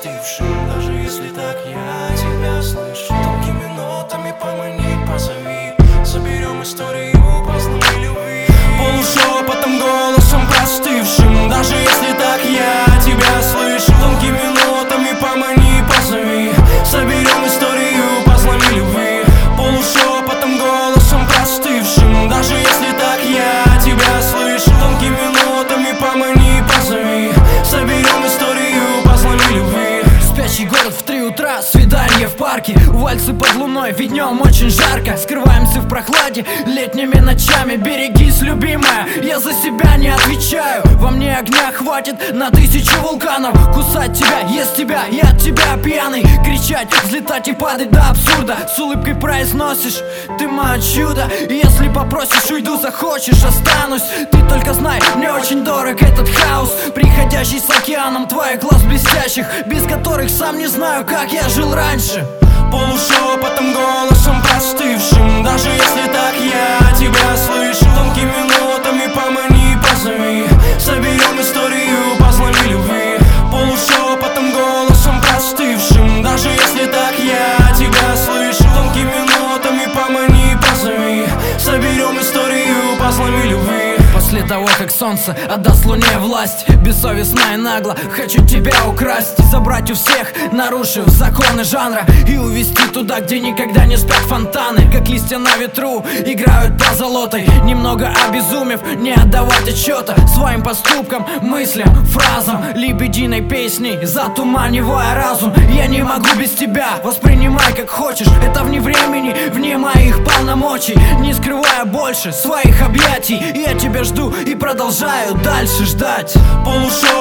простывшим. Даже если так, я тебя слышу. Тонкими нотами помани, позови. Соберем историю поздней любви. Полушепотом, голосом простывшим. Даже если так, я тебя слышу. Тонкими нотами помани, позови. Соберем историю поздней любви. Полушепотом, голосом простывшим. Даже если так, я тебя слышу. Тонкими нотами помани, позови. Соберем историю поздней любви. Спящий город в 3 утра, свидание в парке, вальсы под луной, ведь днем очень жарко. Скрываемся в прохладе летними ночами. Берегись, любимая, я за себя не отвечаю. Во мне огня хватит на 1000 вулканов. Кусать тебя, есть тебя, я от тебя пьяный. Кричать, взлетать и падать до абсурда. С улыбкой произносишь, ты мое чудо. Если попросишь, уйду, захочешь, останусь. Ты только знай, мне очень дорог этот хаос, приходящий с океаном твоих глаз блестящих, без которых сам не знаю, как я жил раньше. Полушепотом, голосом простывшим. Даже если так, я тебя слышу. Тонкими нотами помани, позови. Соберем историю поздней любви. Полушепотом, голосом простывшим. Даже если так, я тебя слышу. Тонкими нотами помани, позови. Соберем историю поздней любви. После того, как солнце отдаст луне власть, бессовестно и нагло хочу тебя украсть. Забрать у всех, нарушив законы жанра, и увести туда, где никогда не спят фонтаны. Как листья на ветру, играют по золотой. Немного обезумев, не отдавать отчета своим поступкам, мыслям, фразам, лебединой песней, затуманивая разум. Я не могу без тебя, воспринимай как хочешь. Это вне времени, вне моих полномочий. Не скрывая больше своих объятий, я тебя жду и продолжаю дальше ждать. Полушепотом,